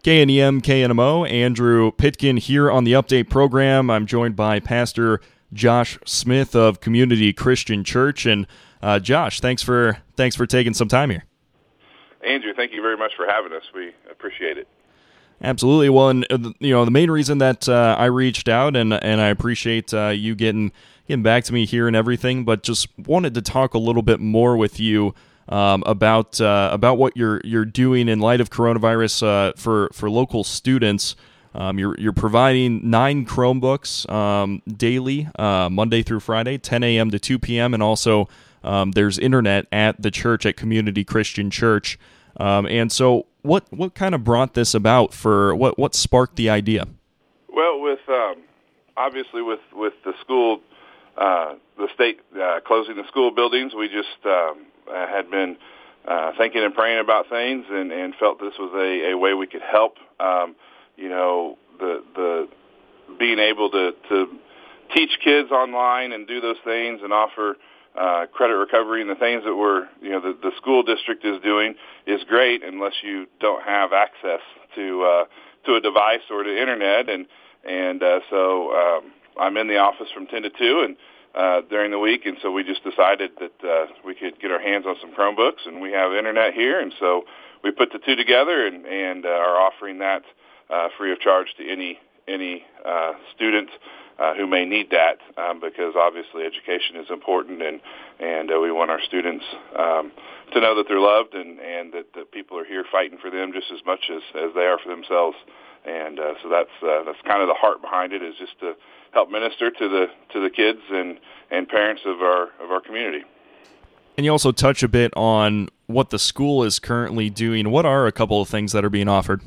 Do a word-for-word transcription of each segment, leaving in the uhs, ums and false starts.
K N E M, K N M O, Andrew Pitkin here on the Update program. I'm joined by Pastor Josh Smith of Community Christian Church. And uh, Josh, thanks for thanks for taking some time here. Andrew, thank you very much for having us. We appreciate it. Absolutely. Well, and uh, you know, the main reason that uh, I reached out, and and I appreciate uh, you getting getting back to me here and everything, but just wanted to talk a little bit more with you um, about uh, about what you're you're doing in light of coronavirus uh, for for local students. Um, you're you're providing nine Chromebooks um, daily, uh, Monday through Friday, ten a.m. to two p.m., and also um, there's internet at the church at Community Christian Church. Um, and so, what what kind of brought this about? For what what sparked the idea? Well, with um, obviously with with the school, uh, the state uh, closing the school buildings, we just um, had been uh, thinking and praying about things, and, and felt this was a, a way we could help. Um, you know, the the being able to to teach kids online and do those things and offer Uh, credit recovery and the things that we're, you know, the, the school district is doing is great unless you don't have access to uh, to a device or to internet. And and uh, so um, I'm in the office from ten to two and uh, during the week, and so we just decided that uh, we could get our hands on some Chromebooks, and we have internet here, and so we put the two together and, and uh, are offering that uh, free of charge to any any uh, student Uh, who may need that, um, because obviously education is important, and and uh, we want our students um, to know that they're loved, and, and that, that people are here fighting for them just as much as, as they are for themselves. And uh, so that's uh, that's kind of the heart behind it, is just to help minister to the to the kids and, and parents of our of our community. And you also touch a bit on what the school is currently doing. What are a couple of things that are being offered?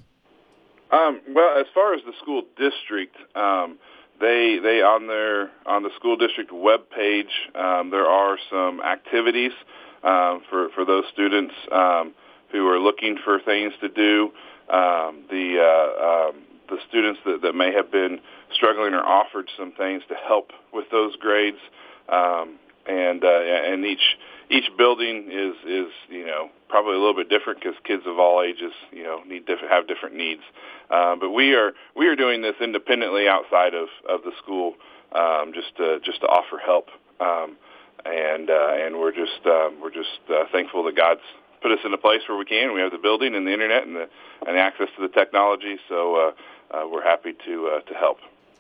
Um, well, as far as the school district, um, They they on their on the school district web page, um, there are some activities um, for for those students um, who are looking for things to do. Um, the uh, um, the students that, that may have been struggling are offered some things to help with those grades, um, and uh, and each each building is is you know probably a little bit different because kids of all ages you know need different have different needs. Uh, but we are we are doing this independently outside of, of the school, um, just to, just to offer help, um, and uh, and we're just um, we're just uh, thankful that God's put us in a place where we can. We have the building and the internet and the and the access to the technology, so uh, uh, we're happy to uh, to help.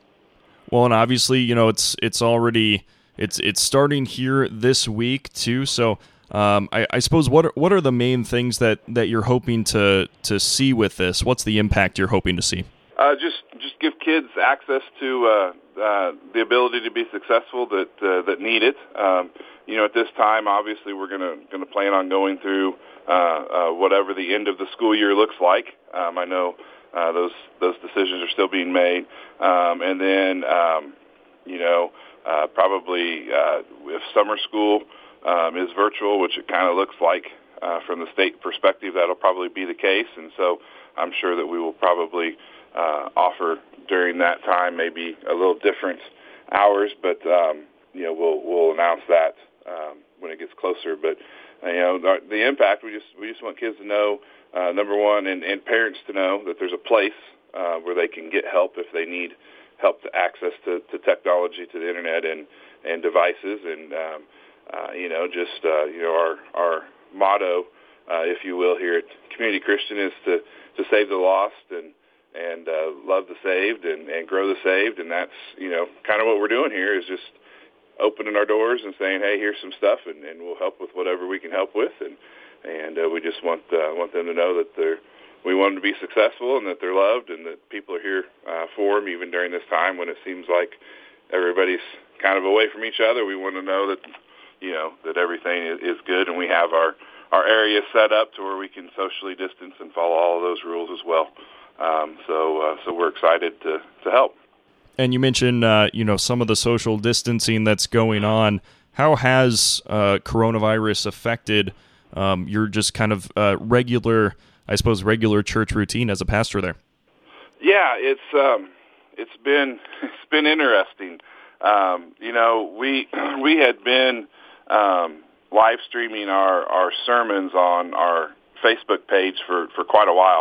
Well, and obviously, you know, it's it's already it's it's starting here this week too. So. Um, I, I suppose what are, what are the main things that, that you're hoping to, to see with this? What's the impact you're hoping to see? Uh, just just give kids access to uh, uh, the ability to be successful that uh, that need it. Um, you know, at this time, obviously, we're gonna gonna plan on going through uh, uh, whatever the end of the school year looks like. Um, I know uh, those those decisions are still being made, um, and then um, you know uh, probably uh, if summer school Um, is virtual, which it kind of looks like uh, from the state perspective, that'll probably be the case. And so I'm sure that we will probably uh, offer during that time maybe a little different hours, but um, you know we'll we'll announce that um, when it gets closer. But uh, you know the, the impact, we just we just want kids to know, uh, number one, and, and parents to know that there's a place uh, where they can get help if they need help to access to, to technology, to the internet, and and devices, and um, Uh, you know, just, uh, you know, our, our motto, uh, if you will, here at Community Christian is to, to save the lost and, and uh, love the saved and, and grow the saved. And that's, you know, kind of what we're doing here is just opening our doors and saying, hey, here's some stuff, and, and we'll help with whatever we can help with. And, and uh, we just want uh, want them to know that they're, we want them to be successful and that they're loved and that people are here uh, for them, even during this time when it seems like everybody's kind of away from each other. We want to know that, you know, that everything is good, and we have our, our area set up to where we can socially distance and follow all of those rules as well. Um, so uh, so we're excited to, to help. And you mentioned, uh, you know, some of the social distancing that's going on. How has uh, coronavirus affected um, your just kind of uh, regular, I suppose, regular church routine as a pastor there? Yeah, it's um, it's been it's been interesting. Um, you know, we we had been Um, live streaming our, our sermons on our Facebook page for, for quite a while,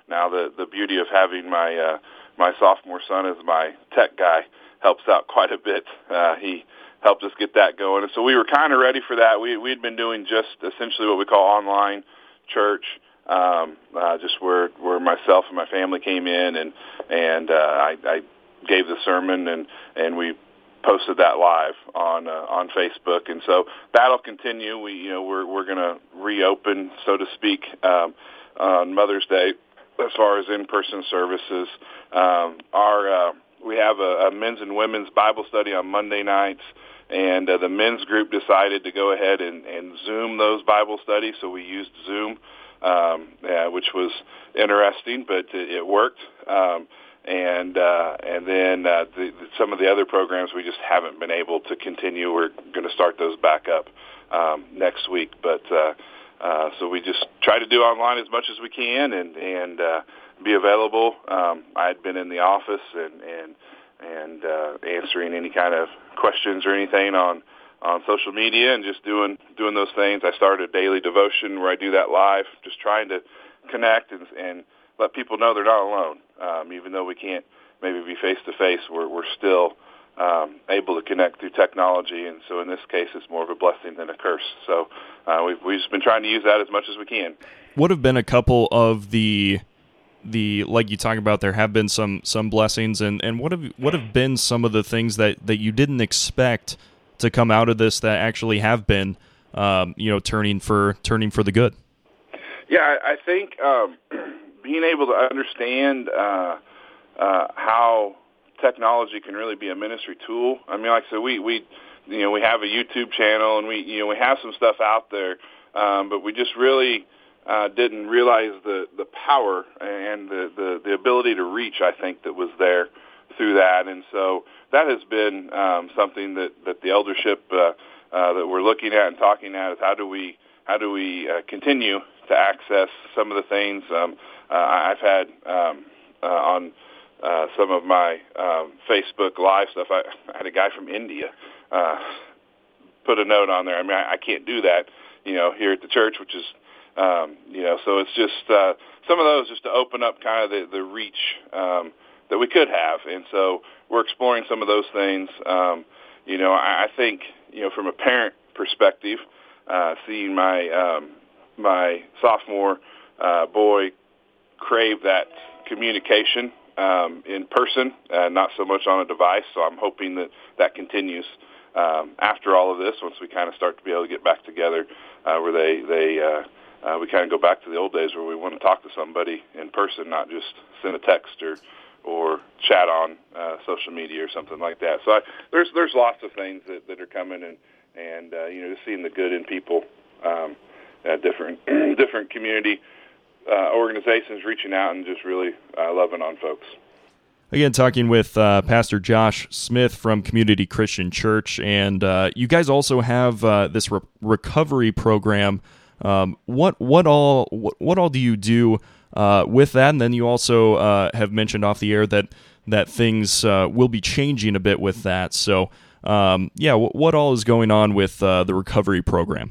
Now the the beauty of having my uh, my sophomore son as my tech guy helps out quite a bit. Uh, he helped us get that going, and so we were kind of ready for that. We we had been doing just essentially what we call online church, um, uh, just where where myself and my family came in, and and uh, I, I gave the sermon, and and we posted that live on uh, on Facebook, and so that'll continue. We you know we're we're going to reopen, so to speak, um, on Mother's Day as far as in-person services. Um, our uh, we have a, a men's and women's Bible study on Monday nights, and uh, the men's group decided to go ahead and, and Zoom those Bible studies, so we used Zoom, um, yeah, which was interesting, but it, it worked. Um, And uh, and then uh, the, the, some of the other programs we just haven't been able to continue. We're going to start those back up um, next week. But uh, uh, so we just try to do online as much as we can and and uh, be available. Um, I had been in the office and and and uh, answering any kind of questions or anything on, on social media and just doing doing those things. I started a daily devotion where I do that live, just trying to connect and and let people know they're not alone. Um, even though we can't maybe be face-to-face, we're, we're still um, able to connect through technology, and so in this case, it's more of a blessing than a curse. So uh, we've, we've just been trying to use that as much as we can. What have been a couple of the, the like you talk about, there have been some some blessings, and, and what have what have been some of the things that, that you didn't expect to come out of this that actually have been, um, you know, turning for turning for the good? Yeah, I, I think um, being able to understand uh, uh, how technology can really be a ministry tool. I mean, like I said, we, we you know we have a YouTube channel and we you know we have some stuff out there, um, but we just really uh, didn't realize the, the power and the, the, the ability to reach, I think, that was there through that. And so that has been um, something that, that the eldership uh, uh, that we're looking at and talking at is how do we how do we uh, continue to access some of the things. Um, uh, I've had um, uh, on uh, some of my um, Facebook Live stuff. I, I had a guy from India uh, put a note on there. I mean, I, I can't do that, you know, here at the church, which is, um, you know, so it's just uh, some of those just to open up kind of the, the reach um, that we could have. And so we're exploring some of those things. Um, you know, I, I think, you know, from a parent perspective, uh, seeing my um, my sophomore uh, boy crave that communication um, in person, uh, not so much on a device. So I'm hoping that that continues um, after all of this. Once we kind of start to be able to get back together, uh, where they they uh, uh, we kind of go back to the old days where we want to talk to somebody in person, not just send a text or or chat on uh, social media or something like that. So I, there's there's lots of things that, that are coming, and and uh, you know, just seeing the good in people. Um, Uh, different different community uh, organizations reaching out and just really uh, loving on folks. Again, talking with uh, Pastor Josh Smith from Community Christian Church, and uh, you guys also have uh, this re- recovery program. Um, what what all what, what all do you do uh, with that? And then you also uh, have mentioned off the air that that things uh, will be changing a bit with that. So, um, yeah, w- what all is going on with uh, the recovery program?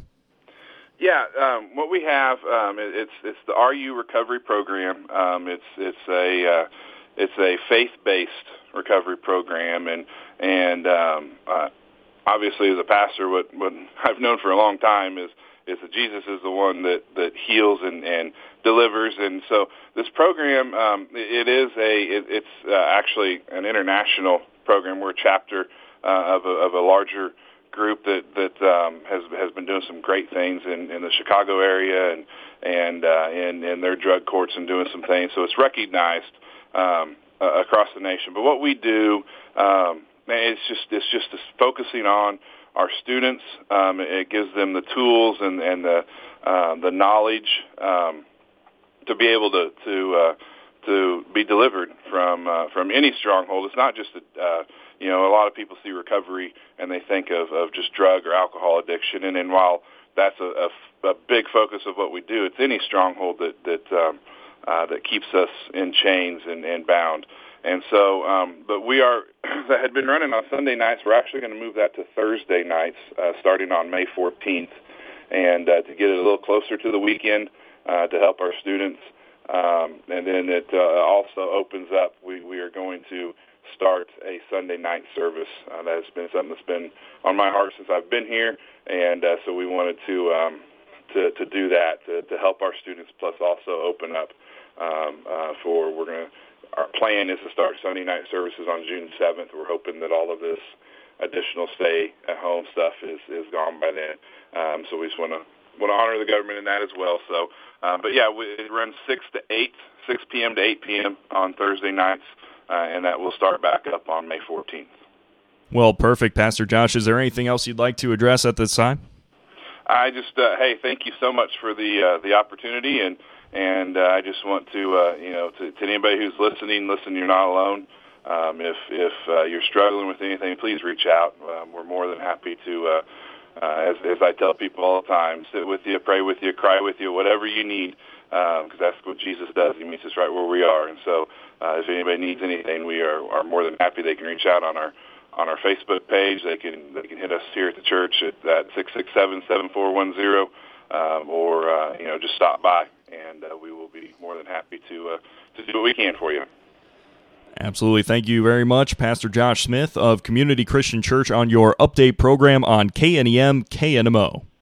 Yeah, um, what we have um, it, it's it's the R U Recovery Program. Um, it's it's a uh, it's a faith-based recovery program, and and um, uh, obviously as a pastor, what what I've known for a long time is is that Jesus is the one that, that heals and, and delivers, and so this program um, it is a it, it's uh, actually an international program. We're a chapter uh, of a, of a larger group that that um, has has been doing some great things in, in the Chicago area and and uh, in in their drug courts and doing some things. So it's recognized um, uh, across the nation. But what we do, um, it's just it's just focusing on our students. Um, it gives them the tools and and the uh, the knowledge um, to be able to to uh, to be delivered from uh, from any stronghold. It's not just a uh, you know, a lot of people see recovery and they think of, of just drug or alcohol addiction. And, and while that's a, a, a big focus of what we do, it's any stronghold that that um, uh, that keeps us in chains and, and bound. And so, um, but we are that had been running on Sunday nights. We're actually going to move that to Thursday nights, uh, starting on May fourteenth, and uh, to get it a little closer to the weekend uh, to help our students Um, and then it uh, also opens up. We, we are going to start a Sunday night service. Uh, that's been something that's been on my heart since I've been here, and uh, so we wanted to um, to, to do that to, to help our students, plus also open up um, uh, for we're going to. Our plan is to start Sunday night services on June seventh. We're hoping that all of this additional stay at home stuff is, is gone by then. Um, so we just want to want to honor the government in that as well. So, uh, but yeah, we, it runs six to eight, six p.m. to eight p.m. on Thursday nights, uh, and that will start back up on May fourteenth. Well, perfect, Pastor Josh. Is there anything else you'd like to address at this time? I just, uh, hey, thank you so much for the uh, the opportunity, and and uh, I just want to, uh, you know, to, to anybody who's listening, listen, you're not alone. Um, if if uh, you're struggling with anything, please reach out. Um, we're more than happy to, uh, uh, as, as I tell people all the time, sit with you, pray with you, cry with you, whatever you need, because um, that's what Jesus does. He meets us right where we are. And so uh, if anybody needs anything, we are, are more than happy. They can reach out on our on our Facebook page. They can they can hit us here at the church at, at six six seven, seven four one zero, um, or uh, you know, just stop by, and uh, we will be more than happy to uh, to do what we can for you. Absolutely. Thank you very much, Pastor Josh Smith of Community Christian Church, on your update program on K N E M K N M O.